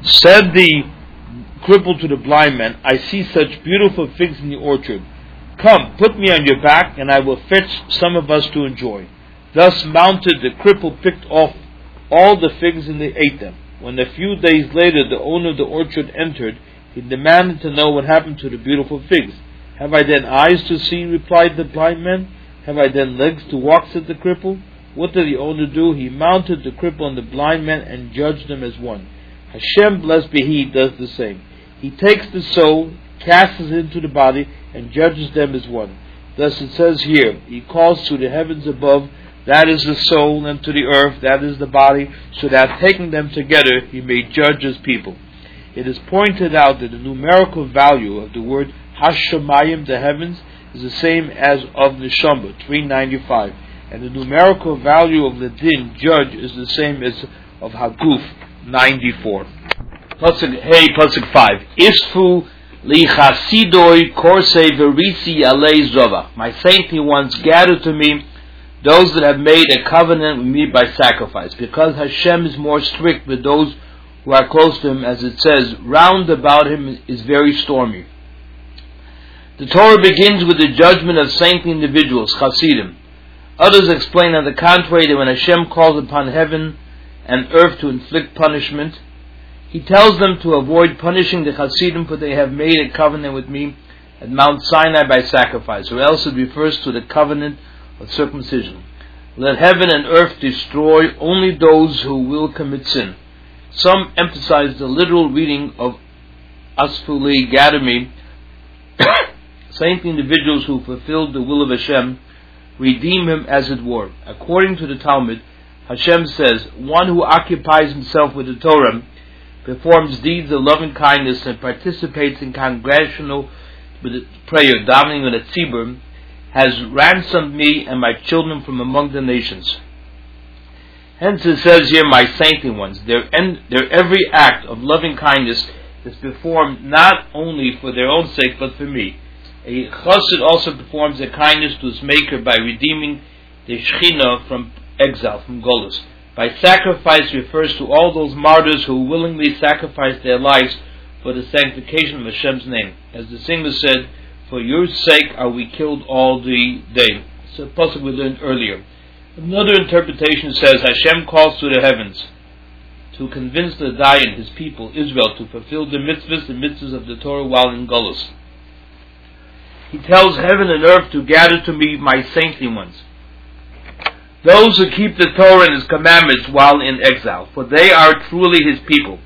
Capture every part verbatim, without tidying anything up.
Said the crippled to the blind man, I see such beautiful figs in the orchard. Come, put me on your back, and I will fetch some of us to enjoy. Thus mounted, the cripple picked off all the figs, and they ate them. When a few days later the owner of the orchard entered, he demanded to know what happened to the beautiful figs. Have I then eyes to see? Replied the blind man. Have I then legs to walk? Said the cripple. What did the owner do? He mounted the cripple and the blind man and judged them as one. Hashem, blessed be He, does the same. He takes the soul, casts it into the body, and judges them as one. Thus it says here, He calls to the heavens above, that is the soul, and to the earth, that is the body, so that taking them together, He may judge His people. It is pointed out that the numerical value of the word Hashemayim, the heavens, is the same as of Neshama, three ninety-five, and the numerical value of Ledin, judge, is the same as of Haguf, ninety-four. Pasuk Hey, Pasuk five. Isfu li chasidoi korsei verisi alei zova. My saintly ones gather to me those that have made a covenant with me by sacrifice, because Hashem is more strict with those who are close to Him, as it says, round about Him is very stormy. The Torah begins with the judgment of saintly individuals, Chasidim. Others explain on the contrary that when Hashem calls upon heaven and earth to inflict punishment, He tells them to avoid punishing the Hasidim, for they have made a covenant with me at Mount Sinai by sacrifice, or else it refers to the covenant of circumcision. Let heaven and earth destroy only those who will commit sin. Some emphasize the literal reading of Asfuli Gadami, saintly individuals who fulfilled the will of Hashem, redeem Him as it were. According to the Talmud, Hashem says, one who occupies himself with the Torah, performs deeds of loving kindness, and participates in congregational prayer, davening with a tzibur, has ransomed me and my children from among the nations. Hence it says here, my saintly ones, their, en- their every act of loving kindness is performed not only for their own sake, but for me. A chassid also performs a kindness to his maker by redeeming the Shekhinah from exile, from Golus. By sacrifice refers to all those martyrs who willingly sacrifice their lives for the sanctification of Hashem's name. As the singer said, for your sake are we killed all the day. It's a pasuk we learned earlier. Another interpretation says, Hashem calls to the heavens to convince the Dayan, His people, Israel, to fulfill the mitzvahs, the mitzvahs of the Torah while in Golus. He tells heaven and earth to gather to me my saintly ones, those who keep the Torah and His commandments while in exile, for they are truly His people.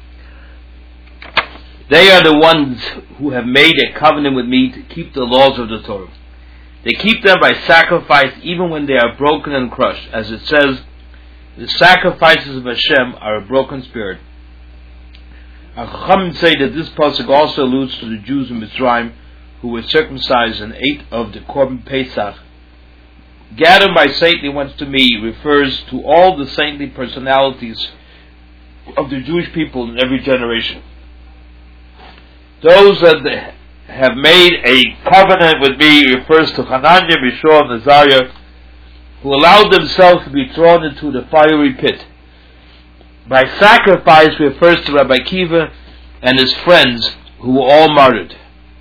They are the ones who have made a covenant with me to keep the laws of the Torah. They keep them by sacrifice even when they are broken and crushed. As it says, the sacrifices of Hashem are a broken spirit. Our Chachamim say that this pasuk also alludes to the Jews in Mitzrayim who were circumcised and ate of the Korban Pesach. Gather my saintly ones to me refers to all the saintly personalities of the Jewish people in every generation. Those that have made a covenant with me refers to Hananiah, Mishael, and Azariah, who allowed themselves to be thrown into the fiery pit. By sacrifice refers to Rabbi Akiva and his friends who were all martyred.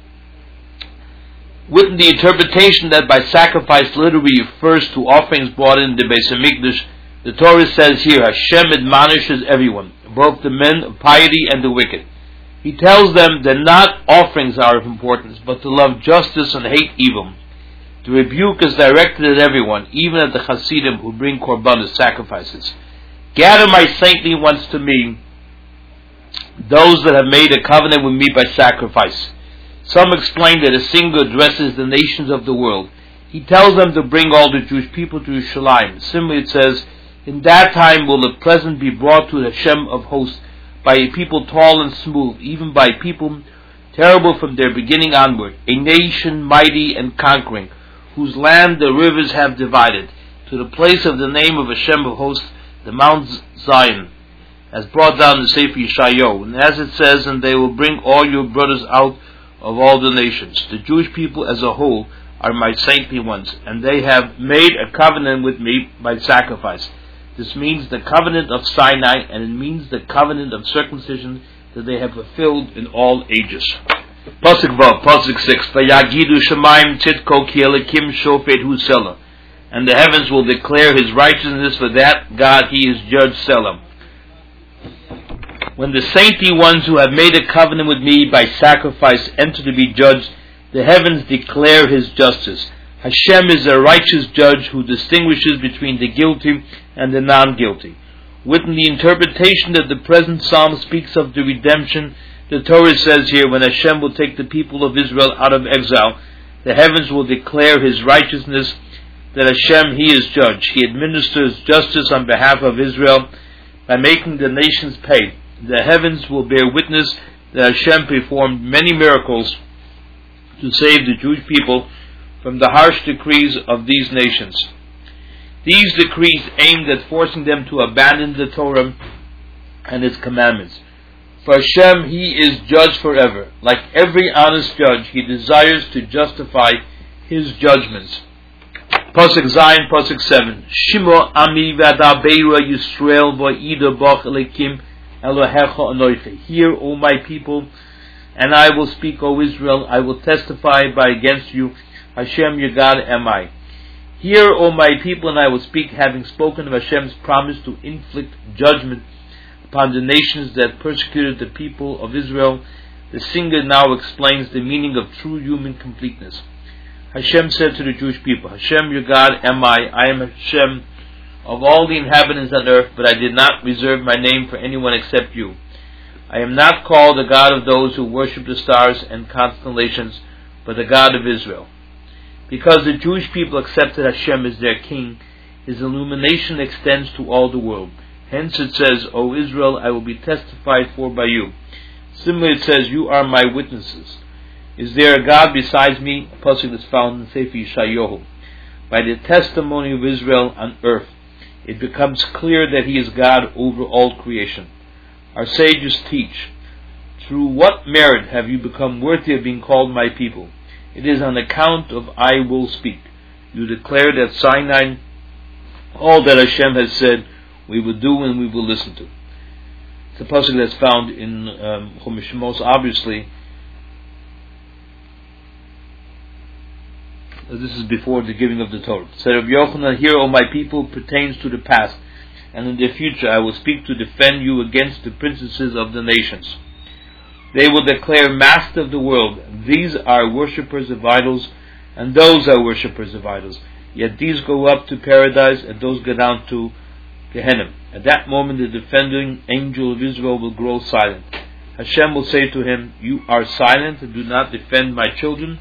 With the interpretation that by sacrifice literally refers to offerings brought in the Beis HaMikdash, the Torah says here, Hashem admonishes everyone, both the men of piety and the wicked. He tells them that not offerings are of importance, but to love justice and hate evil. The rebuke is directed at everyone, even at the Hasidim who bring korbanos, sacrifices. Gather my saintly ones to me, those that have made a covenant with me by sacrifice. Some explain that a singer addresses the nations of the world. He tells them to bring all the Jewish people to Yerushalayim. Similarly it says, in that time will the present be brought to the Hashem of hosts by a people tall and smooth, even by people terrible from their beginning onward, a nation mighty and conquering, whose land the rivers have divided, to the place of the name of Hashem of hosts, the Mount Zion, as brought down in the Sefer Yeshayahu. And as it says, and they will bring all your brothers out of all the nations. The Jewish people as a whole are my saintly ones, and they have made a covenant with me by sacrifice. This means the covenant of Sinai, and it means the covenant of circumcision that they have fulfilled in all ages. Pasuk Vav, Pasuk six. Vayagidu Shemaim Tzidko Ki Elokim Shofet Hu Selah. And the heavens will declare His righteousness, for that God He is Judge Selah. When the saintly ones who have made a covenant with me by sacrifice enter to be judged, the heavens declare His justice. Hashem is a righteous judge who distinguishes between the guilty and the non-guilty. Within the interpretation that the present psalm speaks of the redemption, the Torah says here, when Hashem will take the people of Israel out of exile, the heavens will declare His righteousness, that Hashem, He is judge. He administers justice on behalf of Israel by making the nations pay. The heavens will bear witness that Hashem performed many miracles to save the Jewish people from the harsh decrees of these nations. These decrees aimed at forcing them to abandon the Torah and its commandments. For Hashem, He is judge forever. Like every honest judge, He desires to justify His judgments. Pasuk Zayin, Pasuk seven. Shimo ami v'ada beira Yisrael v'ida bach elekim Elohecha anoiche. Hear, O my people, and I will speak, O Israel. I will testify by against you. Hashem, your God, am I. Hear, O my people, and I will speak, having spoken of Hashem's promise to inflict judgment upon the nations that persecuted the people of Israel. The singer now explains the meaning of true human completeness. Hashem said to the Jewish people, Hashem, your God, am I. I am Hashem of all the inhabitants on earth, but I did not reserve my name for anyone except you. I am not called the God of those who worship the stars and constellations, but the God of Israel. Because the Jewish people accepted Hashem as their king, His illumination extends to all the world. Hence it says, O Israel, I will be testified for by you. Similarly it says, you are my witnesses. Is there a God besides me? A pasuk that's found in Sefer Yeshayahu. By the testimony of Israel on earth, it becomes clear that He is God over all creation. Our sages teach, through what merit have you become worthy of being called my people? It is on account of I will speak. You declared at Sinai, all that Hashem has said, we will do and we will listen to. It's a pasuk that's found in um, Chumash Shemos, obviously. This is before the giving of the Torah. Said Rabbi Yochanan, here, O my people, pertains to the past, and in the future I will speak to defend you against the princesses of the nations. They will declare, Master of the world, these are worshippers of idols, and those are worshippers of idols. Yet these go up to paradise, and those go down to Gehenna. At that moment the defending angel of Israel will grow silent. Hashem will say to him, you are silent and do not defend my children?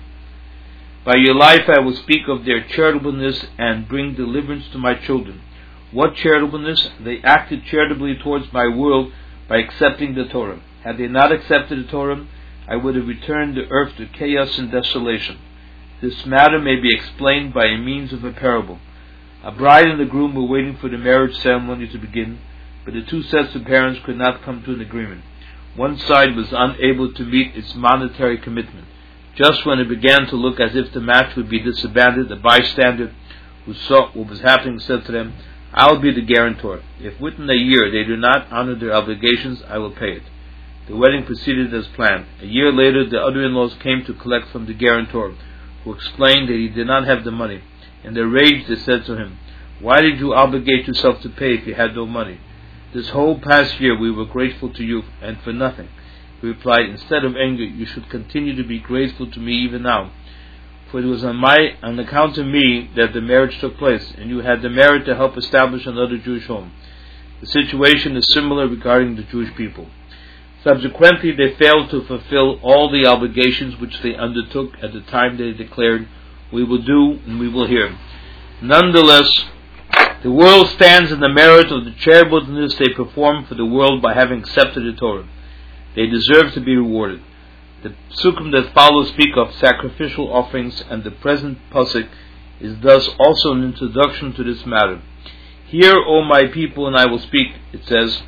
By your life I will speak of their charitableness and bring deliverance to my children. What charitableness? They acted charitably towards my world by accepting the Torah. Had they not accepted the Torah, I would have returned the earth to chaos and desolation. This matter may be explained by a means of a parable. A bride and a groom were waiting for the marriage ceremony to begin, but the two sets of parents could not come to an agreement. One side was unable to meet its monetary commitment. Just when it began to look as if the match would be disbanded, a bystander who saw what was happening said to them, I'll be the guarantor. If within a year they do not honor their obligations, I will pay it. The wedding proceeded as planned. A year later, the other in-laws came to collect from the guarantor, who explained that he did not have the money. In their rage, they said to him, why did you obligate yourself to pay if you had no money? This whole past year we were grateful to you, and for nothing. He replied, instead of anger, you should continue to be grateful to me even now. For it was on my on account of me that the marriage took place, and you had the merit to help establish another Jewish home. The situation is similar regarding the Jewish people. Subsequently, they failed to fulfill all the obligations which they undertook at the time they declared, we will do and we will hear. Nonetheless, the world stands in the merit of the charitableness they performed for the world by having accepted the Torah. They deserve to be rewarded. The psukim that follow speak of sacrificial offerings, and the present pasuk is thus also an introduction to this matter. Hear, O my people, and I will speak, it says,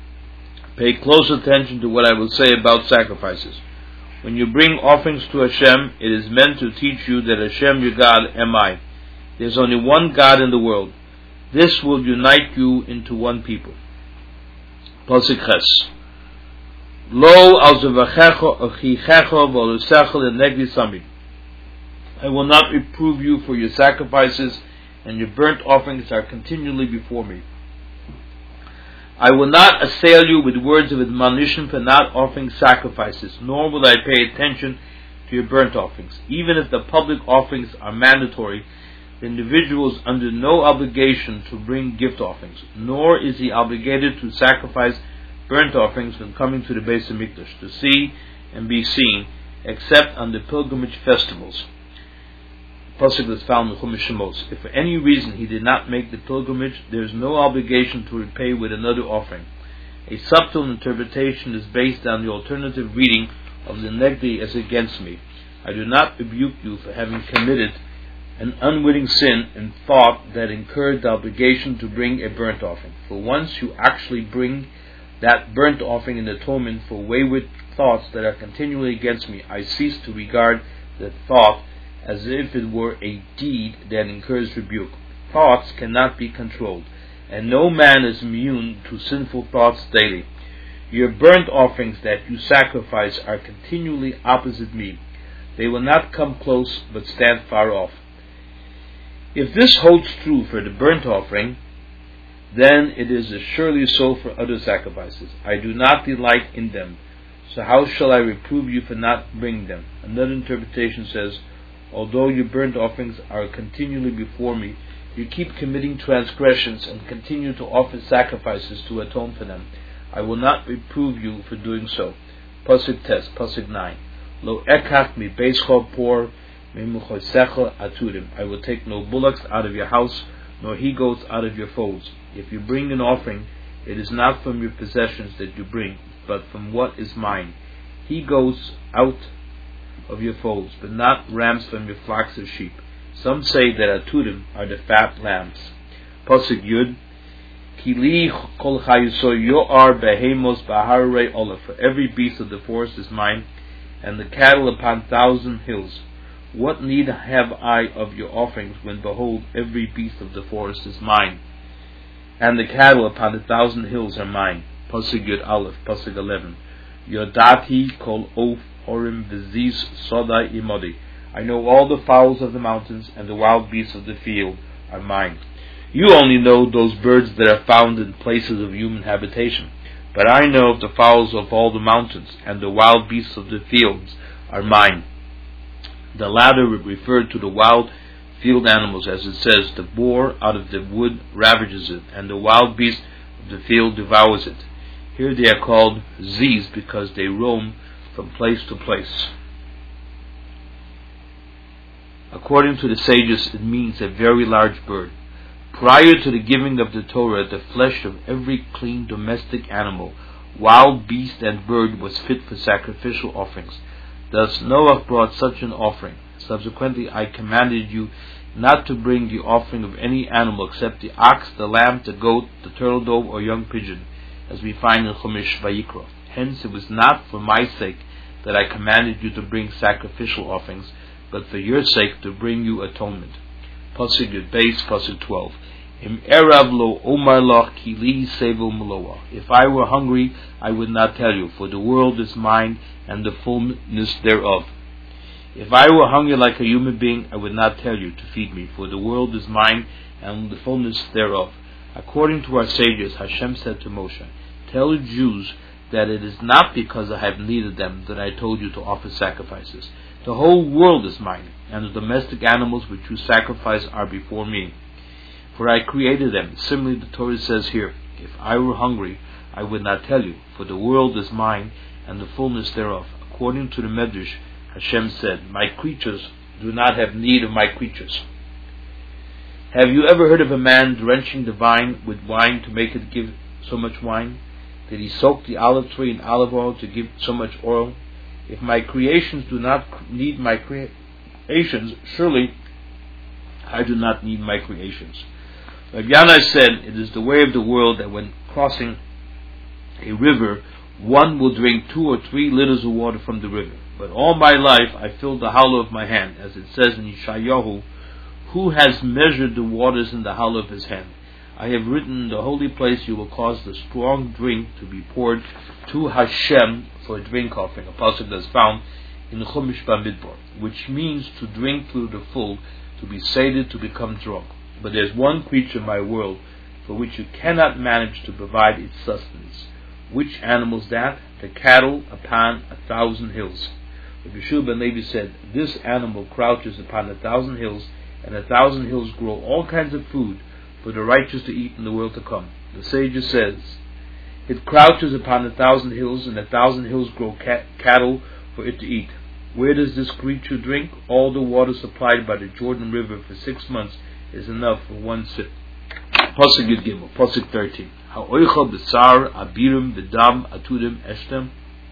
pay close attention to what I will say about sacrifices. When you bring offerings to Hashem, it is meant to teach you that Hashem, your God, am I. There is only one God in the world. This will unite you into one people. Pasuk Ches. Lo al zevachecho achichecho v'olusecho lenegdi sami. I will not reprove you for your sacrifices, and your burnt offerings are continually before me. I will not assail you with words of admonition for not offering sacrifices, nor will I pay attention to your burnt offerings. Even if the public offerings are mandatory, the individual is under no obligation to bring gift offerings, nor is he obligated to sacrifice burnt offerings when coming to the Beis HaMikdash, to see and be seen, except on the pilgrimage festivals. Pasuk is found in Chumash Shemos. If for any reason he did not make the pilgrimage, there is no obligation to repay with another offering. A subtle interpretation is based on the alternative reading of the Negdi as against me. I do not rebuke you for having committed an unwitting sin in thought that incurred the obligation to bring a burnt offering. For once you actually bring that burnt offering in atonement for wayward thoughts that are continually against me, I cease to regard the thought as if it were a deed that incurs rebuke. Thoughts cannot be controlled, and no man is immune to sinful thoughts daily. Your burnt offerings that you sacrifice are continually opposite me. They will not come close, but stand far off. If this holds true for the burnt offering, then it is as surely so for other sacrifices. I do not delight in them, so how shall I reprove you for not bringing them? Another interpretation says, although your burnt offerings are continually before me, you keep committing transgressions and continue to offer sacrifices to atone for them. I will not reprove you for doing so. Pasuk Tes, Pasuk nine. Lo ekach mi beischo por mimuchosecho aturim. I will take no bullocks out of your house, nor he-goats out of your folds. If you bring an offering, it is not from your possessions that you bring, but from what is mine. He-goats out of your folds, but not rams from your flocks of sheep. Some say that aturim are the fat lambs. Pasuk Yud. Kili kol chayuso yoar behemos baharei olav. For every beast of the forest is mine, and the cattle upon thousand hills. What need have I of your offerings, when behold, every beast of the forest is mine, and the cattle upon the thousand hills are mine? Pasuk Yud Aleph, Pasuk eleven. Yodati kol of Orim v'ziz sodai imodi. I know all the fowls of the mountains, and the wild beasts of the field are mine. You only know those birds that are found in places of human habitation, but I know of the fowls of all the mountains, and the wild beasts of the fields are mine. The latter referred to the wild field animals, as it says, the boar out of the wood ravages it, and the wild beast of the field devours it. Here they are called ziz because they roam from place to place. According to the sages, it means a very large bird. Prior to the giving of the Torah, the flesh of every clean domestic animal, wild beast and bird was fit for sacrificial offerings. Thus Noah brought such an offering. Subsequently, I commanded you not to bring the offering of any animal except the ox, the lamb, the goat, the turtle dove, or young pigeon, as we find in Chumash Vayikra. Hence, it was not for my sake that I commanded you to bring sacrificial offerings, but for your sake to bring you atonement. Pasuk Yud Beis, Pasuk twelve. Im erav lo omar lach ki li sevu meloah. If I were hungry, I would not tell you, for the world is mine and the fullness thereof. If I were hungry like a human being, I would not tell you to feed me, for the world is mine and the fullness thereof. According to our sages, Hashem said to Moshe, tell the Jews that it is not because I have needed them that I told you to offer sacrifices. The whole world is mine, and the domestic animals which you sacrifice are before me. For I created them. Similarly, the Torah says here, if I were hungry, I would not tell you, for the world is mine, and the fullness thereof. According to the Medrash, Hashem said, my creatures do not have need of my creatures. Have you ever heard of a man drenching the vine with wine to make it give so much wine? Did he soak the olive tree in olive oil to give so much oil? If my creations do not need my creations, surely I do not need my creations. Rabbi Yana said, it is the way of the world that when crossing a river, one will drink two or three liters of water from the river. But all my life I filled the hollow of my hand, as it says in Yeshayahu, who has measured the waters in the hollow of his hand? I have written in the holy place, you will cause the strong drink to be poured to Hashem for a drink offering, a pasuk that is found in the Chumash Bamidbar, which means to drink to the full, to be sated, to become drunk. But there's one creature in my world for which you cannot manage to provide its sustenance. Which animal is that? The cattle upon a thousand hills. Rabbi Yeshua ben Levi said, this animal crouches upon a thousand hills, and a thousand hills grow all kinds of food for the righteous to eat in the world to come. The Sages says, it crouches upon a thousand hills, and a thousand hills grow cat- cattle for it to eat. Where does this creature drink? All the water supplied by the Jordan River for six months is enough for one sip. Pasuk Yud Gimel, Pasuk thirteen. Ha'oicha b'sar abirim b'dam atudim eshtem.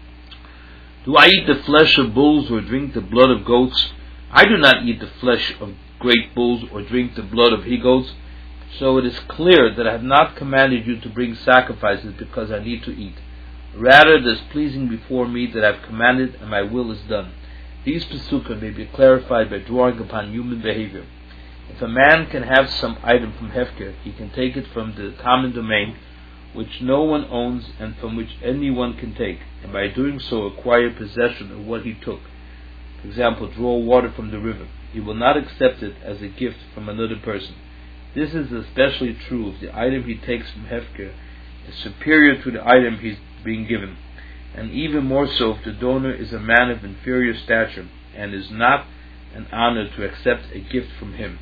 Do I eat the flesh of bulls or drink the blood of goats? I do not eat the flesh of great bulls or drink the blood of he-goats. So it is clear that I have not commanded you to bring sacrifices because I need to eat. Rather, it is pleasing before me that I have commanded, and my will is done. These Pesukim may be clarified by drawing upon human behavior. If a man can have some item from Hefker, he can take it from the common domain, which no one owns and from which anyone can take, and by doing so acquire possession of what he took. For example, draw water from the river. He will not accept it as a gift from another person. This is especially true if the item he takes from Hefker is superior to the item he is being given, and even more so if the donor is a man of inferior stature and is not an honor to accept a gift from him.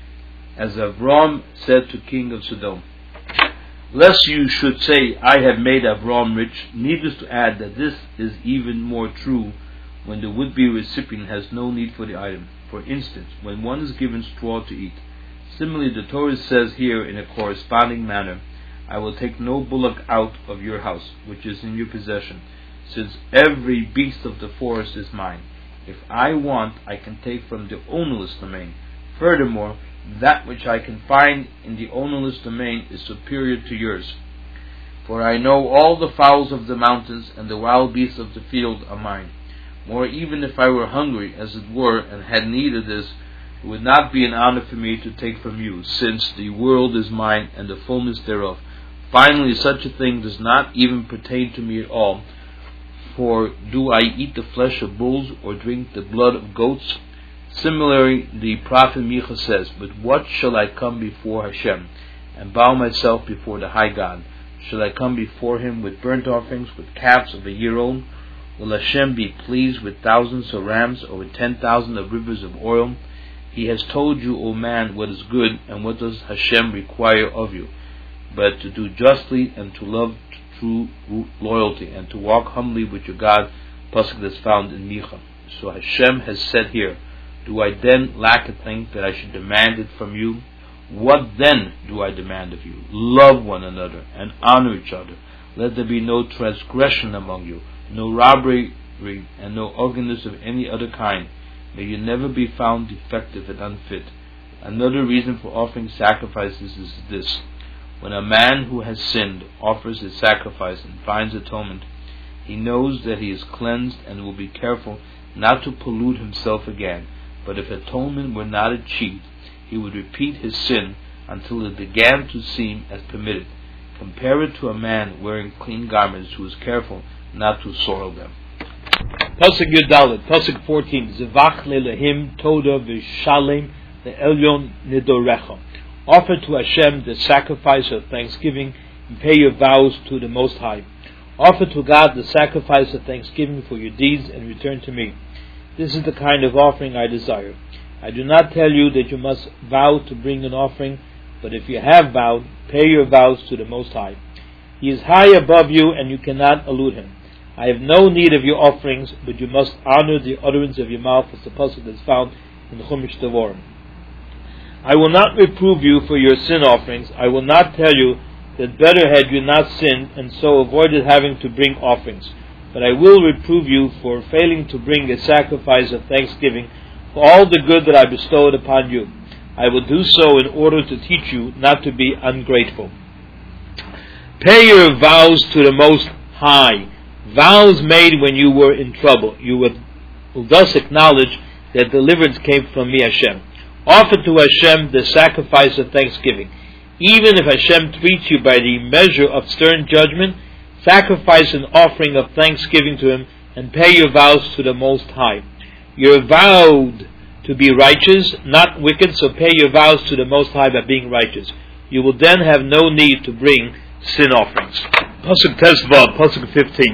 As Avram said to king of Sodom, lest you should say, I have made Avram rich, needless to add that this is even more true when the would-be recipient has no need for the item. For instance, when one is given straw to eat. Similarly, the Torah says here in a corresponding manner, I will take no bullock out of your house, which is in your possession, since every beast of the forest is mine. If I want, I can take from the ownerless domain. Furthermore, that which I can find in the ownerless domain is superior to yours. For I know all the fowls of the mountains and the wild beasts of the field are mine. More, even if I were hungry, as it were, and had need of this, it would not be an honor for me to take from you, since the world is mine and the fullness thereof. Finally, such a thing does not even pertain to me at all. For do I eat the flesh of bulls or drink the blood of goats? Similarly, the prophet Micha says, but what shall I come before Hashem, and bow myself before the high God? Shall I come before him with burnt offerings, with calves of a year old? Will Hashem be pleased with thousands of rams, or with ten thousand of rivers of oil? He has told you, O man, what is good, and what does Hashem require of you, but to do justly, and to love true loyalty, and to walk humbly with your God, pasuk that's found in Micha. So Hashem has said here, do I then lack a thing that I should demand it from you? What then do I demand of you? Love one another, and honor each other. Let there be no transgression among you, no robbery, and no ugliness of any other kind. May you never be found defective and unfit. Another reason for offering sacrifices is this. When a man who has sinned offers his sacrifice and finds atonement, he knows that he is cleansed and will be careful not to pollute himself again. But if atonement were not achieved, he would repeat his sin until it began to seem as permitted. Compare it to a man wearing clean garments who is careful not to soil them. Pasuk Yudalit, Pasuk fourteen. Zevach lelehim toda v'shalem le'elyon nidorecha. Offer to Hashem the sacrifice of thanksgiving and pay your vows to the Most High. Offer to God the sacrifice of thanksgiving for your deeds and return to me. This is the kind of offering I desire. I do not tell you that you must vow to bring an offering, but if you have vowed, pay your vows to the Most High. He is high above you and you cannot elude him. I have no need of your offerings, but you must honor the utterance of your mouth, as the pasuk is found in the Chumash Devarim. I will not reprove you for your sin offerings. I will not tell you that better had you not sinned and so avoided having to bring offerings. But I will reprove you for failing to bring a sacrifice of thanksgiving for all the good that I bestowed upon you. I will do so in order to teach you not to be ungrateful. Pay your vows to the Most High. Vows made when you were in trouble. You will thus acknowledge that deliverance came from me, Hashem. Offer to Hashem the sacrifice of thanksgiving. Even if Hashem treats you by the measure of stern judgment, sacrifice an offering of thanksgiving to Him and pay your vows to the Most High. You're vowed to be righteous, not wicked, so pay your vows to the Most High by being righteous. You will then have no need to bring sin offerings. Pasuk Tezvav, Pasuk fifteen.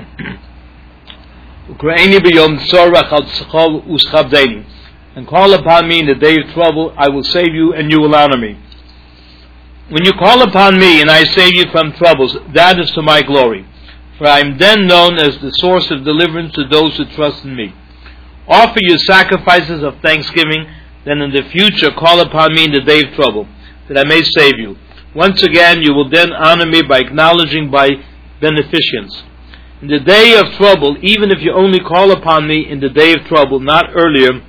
And call upon me in the day of trouble, I will save you and you will honor me. When you call upon me and I save you from troubles, that is to my glory. For I am then known as the source of deliverance to those who trust in me. Offer your sacrifices of thanksgiving, then in the future call upon me in the day of trouble, that I may save you. Once again you will then honor me by acknowledging my beneficence. In the day of trouble, even if you only call upon me in the day of trouble, not earlier,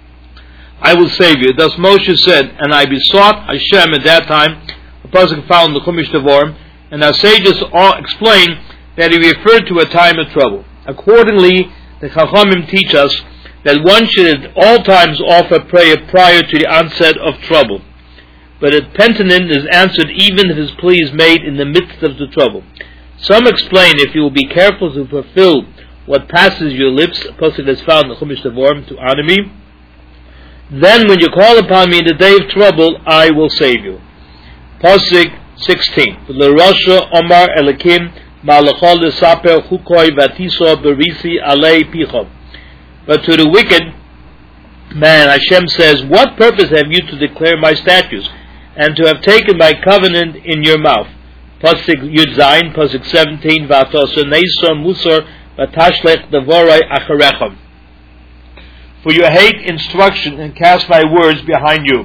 I will save you. Thus Moshe said, and I besought Hashem at that time, a pasuk found in the Chumash Devarim, and our sages all explain that he referred to a time of trouble. Accordingly, the Chachamim teach us that one should at all times offer prayer prior to the onset of trouble. But a penitent is answered even if his plea is made in the midst of the trouble. Some explain if you will be careful to fulfill what passes your lips, a pasuk that's found in the Chumash Devarim, to honor me, then when you call upon me in the day of trouble, I will save you. Pasuk sixteen. L'Rasha Omar Elikim Malachol L'Saper Chukoi Vatiso Berisi Alei Pichom. But to the wicked man, Hashem says, what purpose have you to declare my statutes, and to have taken my covenant in your mouth? Pasuk Yud Zayin, Pasuk seventeen, V'atoso Neisor Musor V'tashlech Devorai Acharechom. For you hate instruction and cast my words behind you.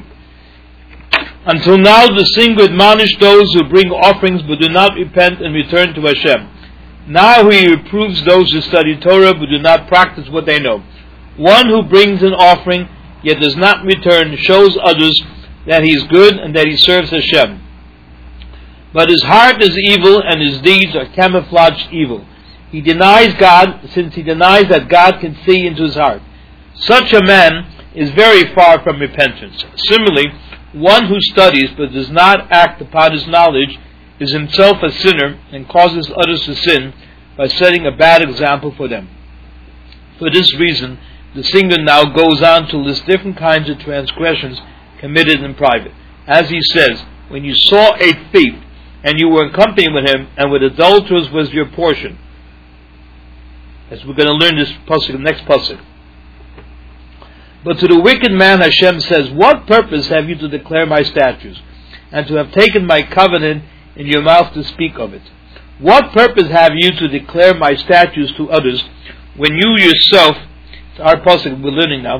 Until now the singer admonished those who bring offerings but do not repent and return to Hashem. Now he reproves those who study Torah but do not practice what they know. One who brings an offering yet does not return shows others that he is good and that he serves Hashem. But his heart is evil and his deeds are camouflaged evil. He denies God since he denies that God can see into his heart. Such a man is very far from repentance. Similarly, one who studies but does not act upon his knowledge is himself a sinner and causes others to sin by setting a bad example for them. For this reason, the singer now goes on to list different kinds of transgressions committed in private. As he says, when you saw a thief and you were in company with him, and with adulterers was your portion. As we're going to learn this pasuk, the next pasuk. But to the wicked man Hashem says, what purpose have you to declare my statutes, and to have taken my covenant in your mouth to speak of it? What purpose have you to declare my statutes to others, when you yourself, it's our pasuk we're learning now,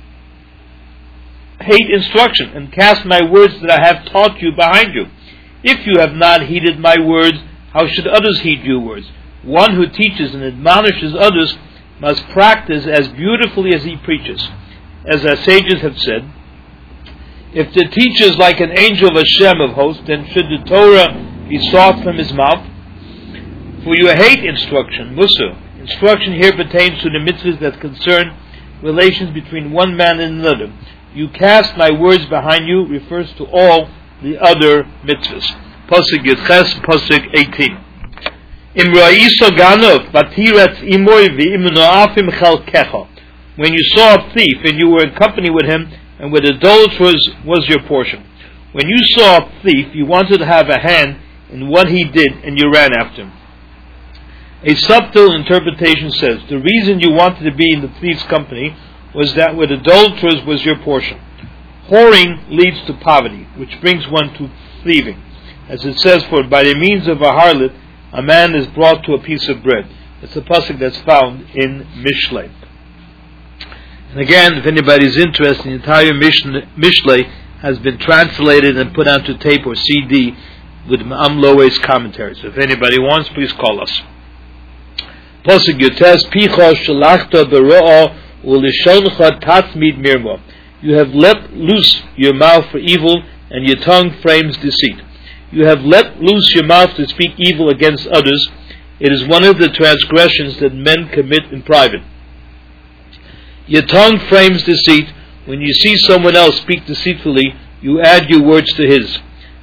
hate instruction, and cast my words that I have taught you behind you? If you have not heeded my words, how should others heed your words? One who teaches and admonishes others must practice as beautifully as he preaches. As our sages have said, if the teacher is like an angel of Hashem of hosts, then should the Torah be sought from his mouth? For you hate instruction, Musa. Instruction here pertains to the mitzvahs that concern relations between one man and another. You cast my words behind you refers to all the other mitzvahs. Pasuk Yudches, Pasuk eighteen. Imra'iso ganov batiretz imoy v'imnoafim chalkecha. When you saw a thief and you were in company with him, and with adulterers was your portion. When you saw a thief, you wanted to have a hand in what he did, and you ran after him. A subtle interpretation says, the reason you wanted to be in the thief's company was that with adulterers was your portion. Whoring leads to poverty, which brings one to thieving. As it says, for by the means of a harlot, a man is brought to a piece of bread. It's a pasuk that's found in Mishlei. And again, if anybody is interested, the entire Mishlei has been translated and put onto tape or C D with Ma'am Loe's commentaries. So if anybody wants, please call us. Pasuk Yutes, Picha shalachta bero'ah u'lishoncha tatzmid mirmo. You have let loose your mouth for evil, and your tongue frames deceit. You have let loose your mouth to speak evil against others. It is one of the transgressions that men commit in private. Your tongue frames deceit. When you see someone else speak deceitfully, you add your words to his.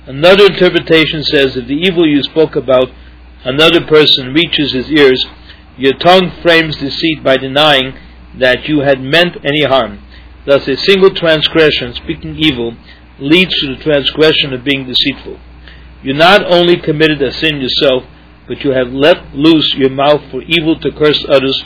Another interpretation says, if the evil you spoke about another person reaches his ears, your tongue frames deceit by denying that you had meant any harm. Thus a single transgression, speaking evil, leads to the transgression of being deceitful. You not only committed a sin yourself, but you have let loose your mouth for evil to curse others,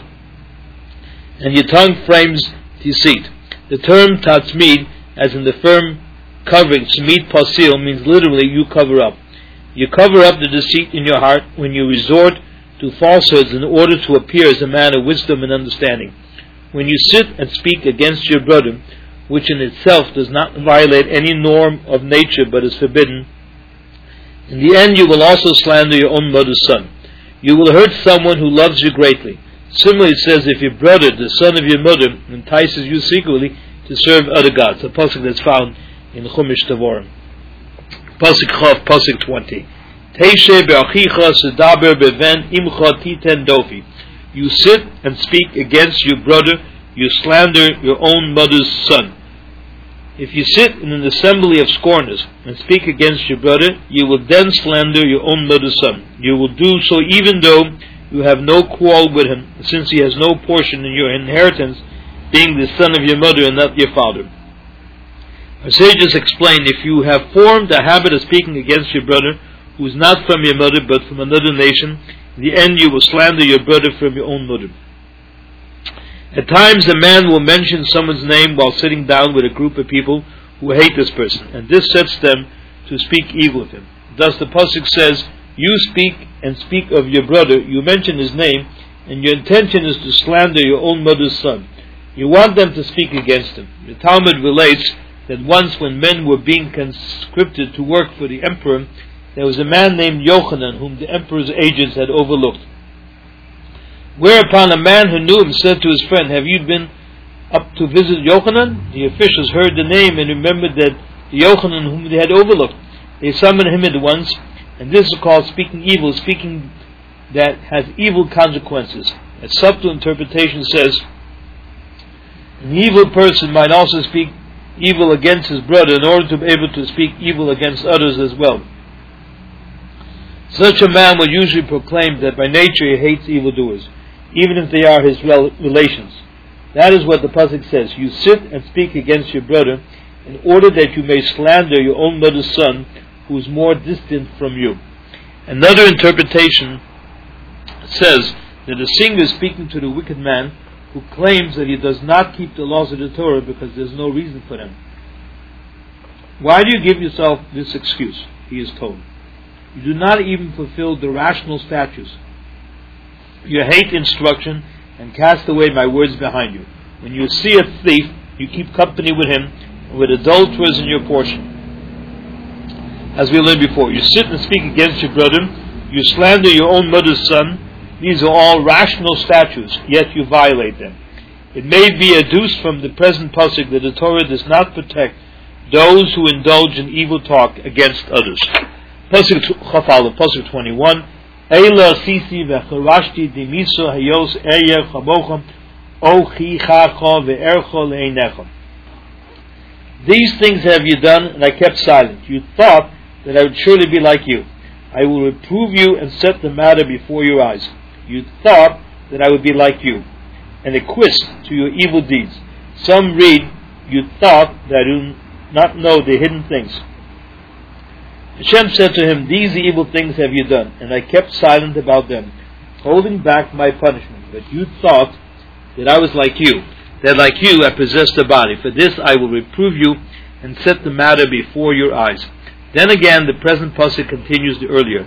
and your tongue frames deceit. The term tatzmid, as in the firm covering, tzmid pasil, means literally you cover up. You cover up the deceit in your heart when you resort to falsehoods in order to appear as a man of wisdom and understanding. When you sit and speak against your brother, which in itself does not violate any norm of nature but is forbidden, in the end you will also slander your own mother's son. You will hurt someone who loves you greatly. Similarly, it says, if your brother, the son of your mother, entices you secretly to serve other gods. A pasuk that's found in Chumash Devarim. Pasuk Chav, pasuk twenty. Teishe be'achicha sedaber beven imcha titen dofi. You sit and speak against your brother, you slander your own mother's son. If you sit in an assembly of scorners and speak against your brother, you will then slander your own mother's son. You will do so even though you have no quarrel with him, since he has no portion in your inheritance, being the son of your mother and not your father. Our sages explain, if you have formed a habit of speaking against your brother, who is not from your mother but from another nation, in the end you will slander your brother from your own mother. At times a man will mention someone's name while sitting down with a group of people who hate this person, and this sets them to speak evil of him. Thus the pasuk says, you speak and speak of your brother, you mention his name, and your intention is to slander your own mother's son. You want them to speak against him. The Talmud relates that once when men were being conscripted to work for the emperor, there was a man named Yochanan whom the emperor's agents had overlooked. Whereupon a man who knew him said to his friend, have you been up to visit Yochanan? The officials heard the name and remembered that the Yochanan whom they had overlooked. They summoned him at once, and this is called speaking evil, speaking that has evil consequences. A subtle interpretation says, an evil person might also speak evil against his brother in order to be able to speak evil against others as well. Such a man will usually proclaim that by nature he hates evildoers, even if they are his rel- relations. That is what the pasuk says. You sit and speak against your brother in order that you may slander your own mother's son, who is more distant from you. Another interpretation says that a singer is speaking to the wicked man who claims that he does not keep the laws of the Torah because there is no reason for them. Why do you give yourself this excuse? He is told. You do not even fulfill the rational statutes. You hate instruction and cast away my words behind you. When you see a thief, you keep company with him, and with adulterers in your portion. As we learned before, you sit and speak against your brother, you slander your own mother's son. These are all rational statutes, yet you violate them. It may be adduced from the present pasuk that the Torah does not protect those who indulge in evil talk against others. Pasuk Chafal, pasuk twenty-one. Eila sisi v'charashti dimiso hayos eyer chabocham ochi chacha ve'ercho le'einecha. These things have you done, and I kept silent. You thought that I would surely be like you. I will reprove you and set the matter before your eyes. You thought that I would be like you, and acquiesce to your evil deeds. Some read, you thought that I do not know the hidden things. Hashem said to him, these evil things have you done, and I kept silent about them, holding back my punishment. But you thought that I was like you, that like you I possessed a body. For this I will reprove you and set the matter before your eyes. Then again the present pasuk continues the earlier.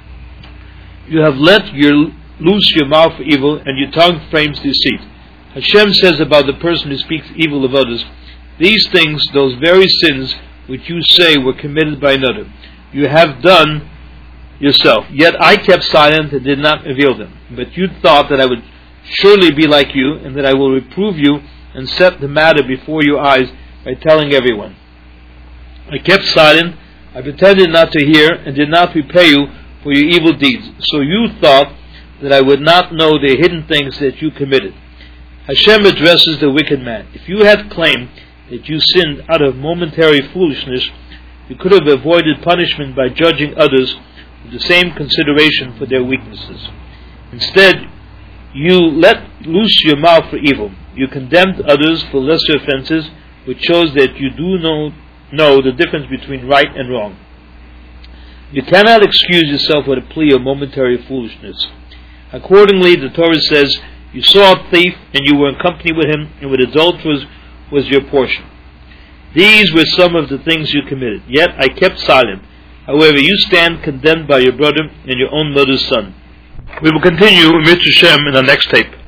You have let your loose your mouth for evil, and your tongue frames deceit. Hashem says about the person who speaks evil of others, these things, those very sins which you say were committed by another, you have done yourself. Yet I kept silent and did not reveal them. But you thought that I would surely be like you, and that I will reprove you and set the matter before your eyes by telling everyone. I kept silent, I pretended not to hear, and did not repay you for your evil deeds. So you thought that I would not know the hidden things that you committed. Hashem addresses the wicked man. If you had claimed that you sinned out of momentary foolishness, You could have avoided punishment by judging others with the same consideration for their weaknesses. Instead, you let loose your mouth for evil. You condemned others for lesser offenses, which shows that you do know, know the difference between right and wrong. You cannot excuse yourself with a plea of momentary foolishness. Accordingly, the Torah says, you saw a thief, and you were in company with him, and with adulterers was your portion. These were some of the things you committed. Yet I kept silent. However, you stand condemned by your brother and your own mother's son. We will continue with Mitzvah Shem in the next tape.